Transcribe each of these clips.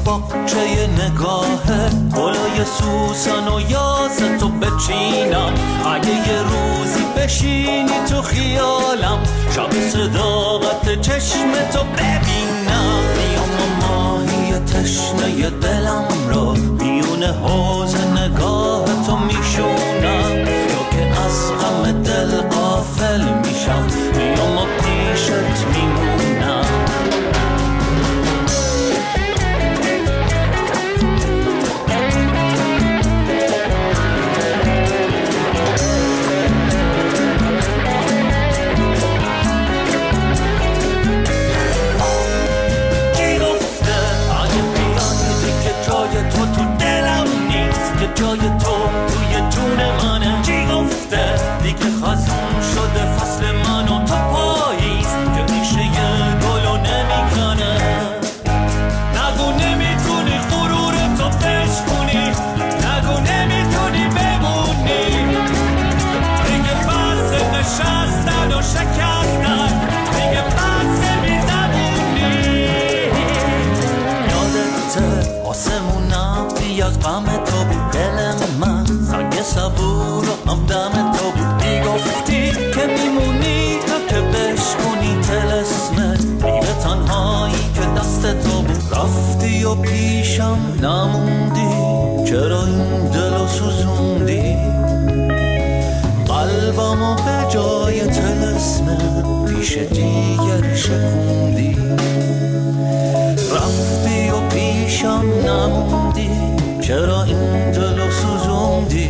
باغچه نگاهه، گلای سوسن و یاس تو بچینم. اگه یه روزی بشینی تو خیالم، شب صداقت چشم تو ببینم. میام و ماهی تشنه دلم رو میونه حوض نگاه تو میشونم. یا که از غم دل غافل میشم، میام و پیشت میمونم. جای تو توی جون منه. کی گفته دیگه خزون شده فصل من و تو پاییز که ریشه یه گلو نمیکنه. نگو نمیتونی غرور تو بشکنی، نگو نمیتونی بمونی. دیگه بس نشستن و شکستن، دیگه بس بیزبونی. یادته آسمونم بی از غم تو بود، دل من سنگ صبور و همدم تو بود. میگفتی که میمونی تا که بشکنی طلسمت، میوه تنهایی که دست تو بود. رفتی و پیشم نموندی، چرا این دلو سوزوندی؟ قلبمو به جای طلسمت پیش دیگری شکوندی. رفتی و پیشم نموندی، چرا این دلو سوزوندی؟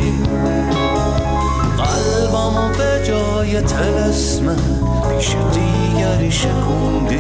قلبمو به جای طلسمت پیش دیگری شکوندی.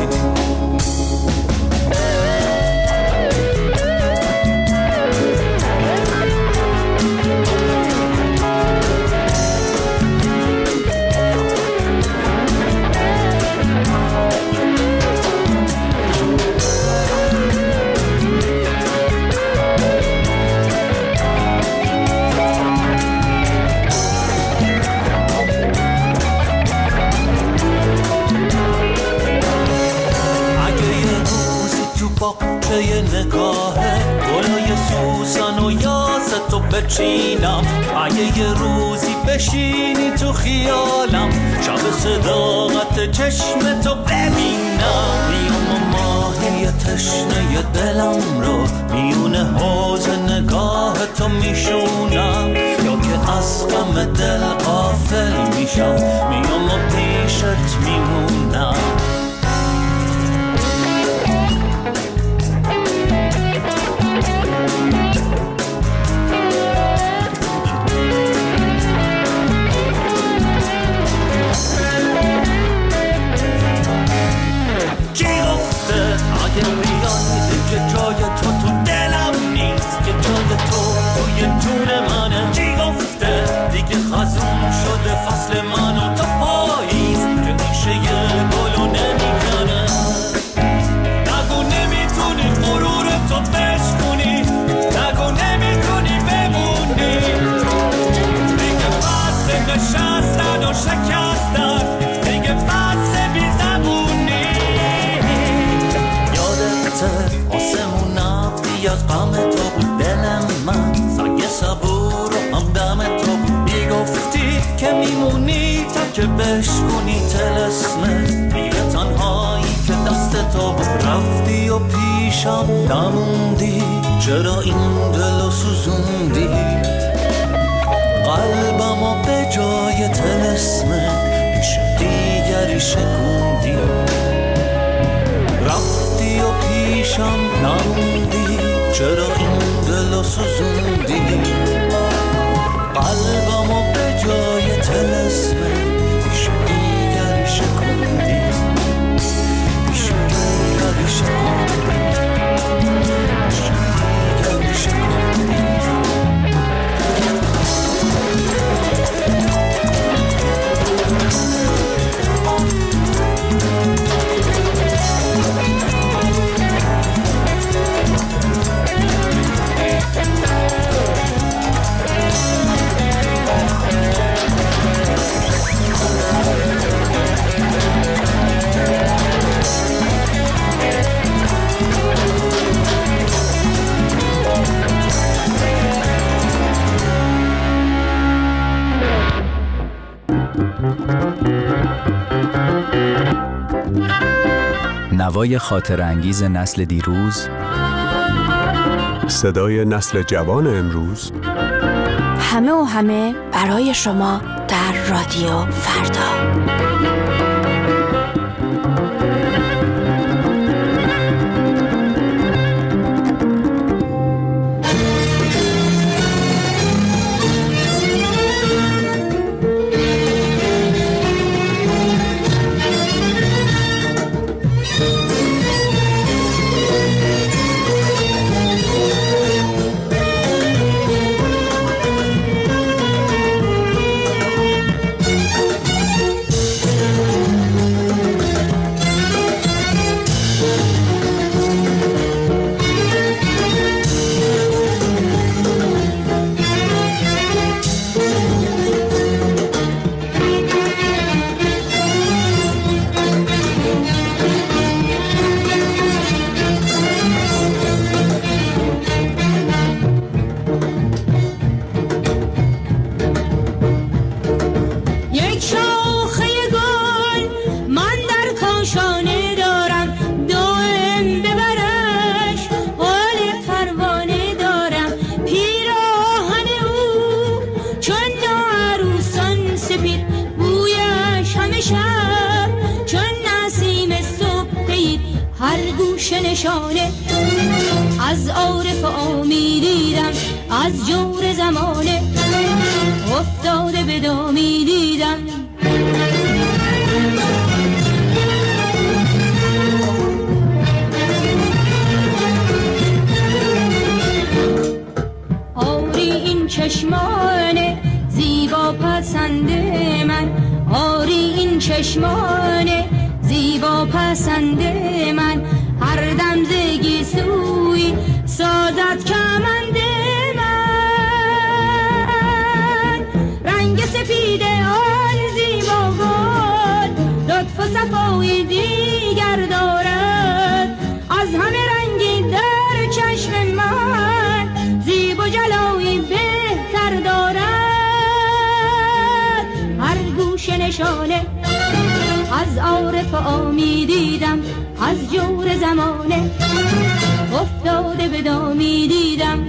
باغچه نگاهه، گلای سوسن و یاس تو بچینم. اگه یه روزی بشینی تو خیالم، شب صداقت چشم تو ببینم. میام و ماهی تشنه دلم رو میونه حوض نگاه تو میشونم. یا که از غم دل غافل میشم، میام و پیشت میمونم. فصل من و تو پاییز که ریشه یه گلو نمیکنه. نگو نمیتونی غرور تو بشکنی، نگو نمیتونی بمونی. دیگه بس نشستن و شکستن، دیگه بس بیزبونی. یادته آسمونم بی از غم تو بود، دل من سنگ صبور و همدم تو بود. میگفتی که میمونی تا که بشکنی طلسمت، میوه تنهایی که دست تو بود. رفتی و پیشم نموندی، چرا این دلو سوزوندی؟ قلبمو به جای طلسمت پیش دیگری شکوندی. رفتی و پیشم نموندی، چرا این دلو سوزوندی؟ قلبمو به جای طلسمت پیش دیگری شکوندی. پیش دیگری شکوندی. پیش دیگری شکوندی. صدای خاطرانگیز نسل دیروز، صدای نسل جوان امروز، همه برای شما در رادیو فردا. نشانه از عارف آمی دیدم، از جور زمانه افتاده به دامی دیدم. آری این چشمان زیبا پسند من، آری این چشمان زیبا پسند من، هر دم زگی سوی سازد کمند من. رنگ سپید آن زیبا گل لطف و صفای دیگر دارد، از همه رنگی در چشم من زیب و جلایی بهتر دارد. هر گوشه نشانه از عارف آمی دیدم، از جور زمانه افتاده به دامی دیدم.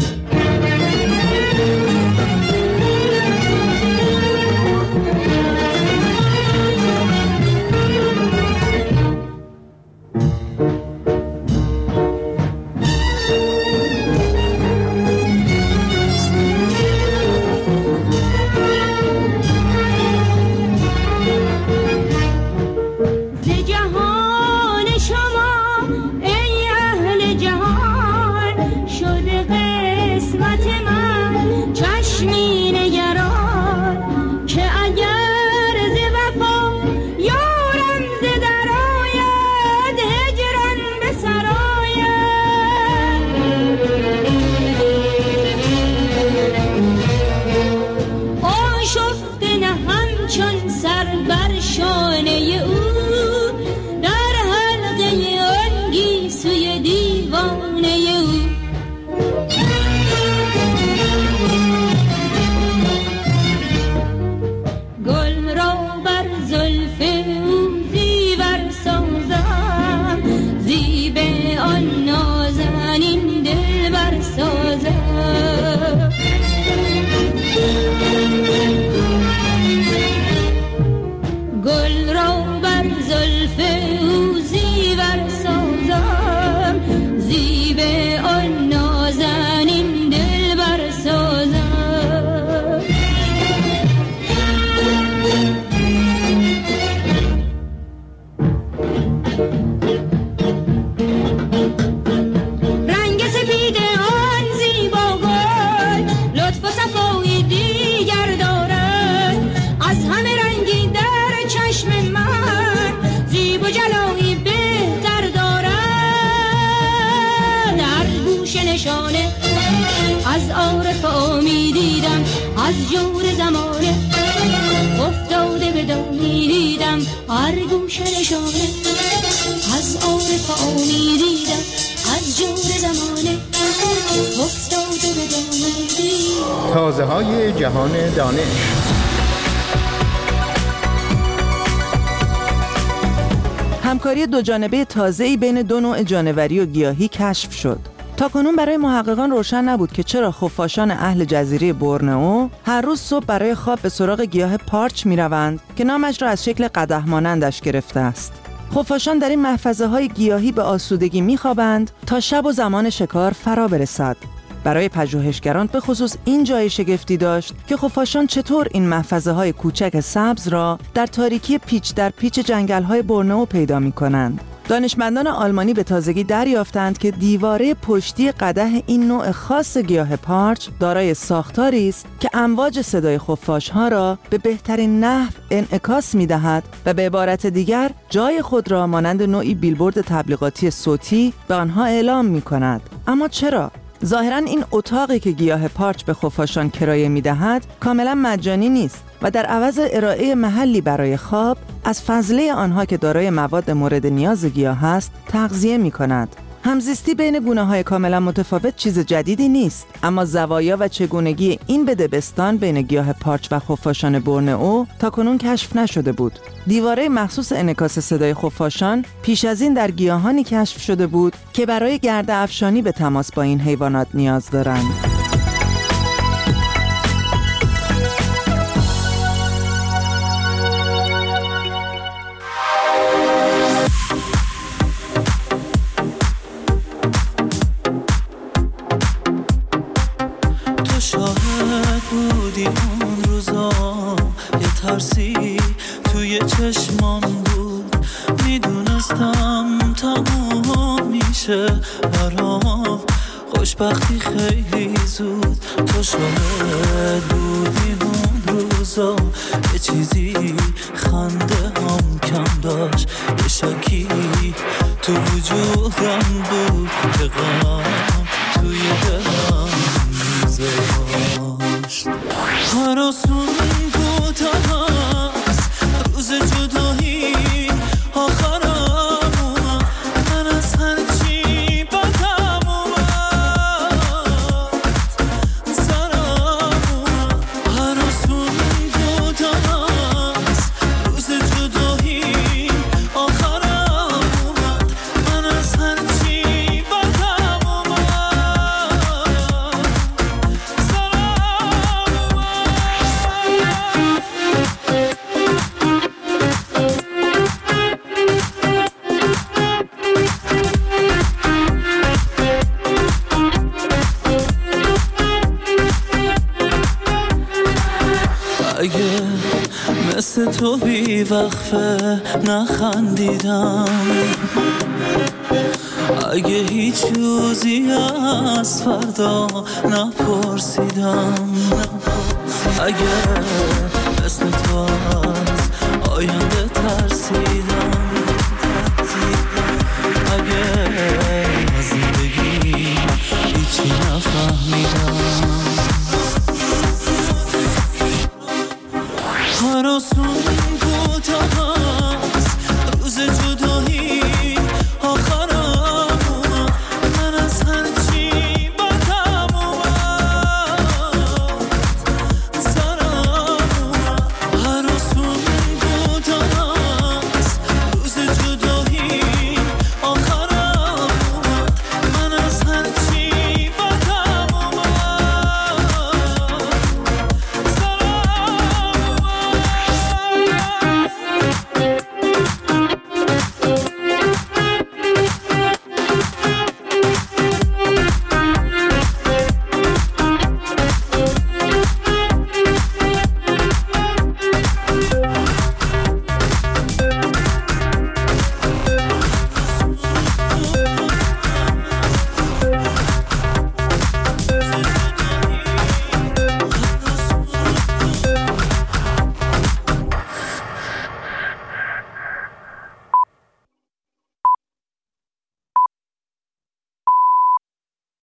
از عارف آمی دیدم، از جور زمانه افتاده به دامی دیدم. هر گوشه نشانه از عارف آمی دیدم، از جور زمانه افتاده به دامی دیدم. تازه های جهان دانش. همکاری دو جانبه تازه‌ای بین دو نوع جانوری و گیاهی کشف شد. تاکنون برای محققان روشن نبود که چرا خفاشان اهل جزیره بورنئو هر روز صبح برای خواب به سراغ گیاه پارچ می‌روند که نامش را از شکل قدح مانندش گرفته است. خفاشان در این محفظه‌های گیاهی به آسودگی می‌خوابند تا شب و زمان شکار فرا برسد. برای پژوهشگران به خصوص این جای شگفتی داشت که خفاشان چطور این محفظه‌های کوچک سبز را در تاریکی پیچ در پیچ جنگل‌های بورنئو پیدا می‌کنند. دانشمندان آلمانی به تازگی دریافتند که دیواره پشتی قدح این نوع خاص گیاه پارچ دارای ساختاری است که امواج صدای خفاش‌ها را به بهترین نحو انعکاس می‌دهد و به عبارت دیگر جای خود را مانند نوعی بیلبورد تبلیغاتی صوتی به آنها اعلام می‌کند. اما چرا؟ ظاهراً این اتاقی که گیاه پارچ به خفاشان کرایه می‌دهد کاملاً مجانی نیست و در عوض ارائه محلی برای خواب از فضله آنها که دارای مواد مورد نیاز گیاه است تغذیه می‌کند. همزیستی بین گونه‌های کاملا متفاوت چیز جدیدی نیست، اما زوایا و چگونگی این بدبستان بین گیاه پارچ و خفاشان بورنئو تاکنون کشف نشده بود. دیواره مخصوص انعکاس صدای خفاشان پیش از این در گیاهانی کشف شده بود که برای گرده افشانی به تماس با این حیوانات نیاز دارند. شاهد بودی اون روزا، یه ترسی توی چشمام بود، میدونستم تموم میشه برام خوشبختی خیلی زود. تو شاهد بودی اون روزا، یه چیزی خنده هم کم داشت، یه شکی تو وجودم بود که غم توی دلم میذاشت. هراسون بود هست روز جدایی آخرم اومد، من از هرچی بدم اومد سرم اومد. هراسون بود هست روز جدایی آخرم اومد، من از هرچی بدم اومد سرم اگه مثل تو بی وقفه نخندیدم، اگه هیچ روزی از فردا نپرسیدم، اگه مثل تو از آینده ترسیدم،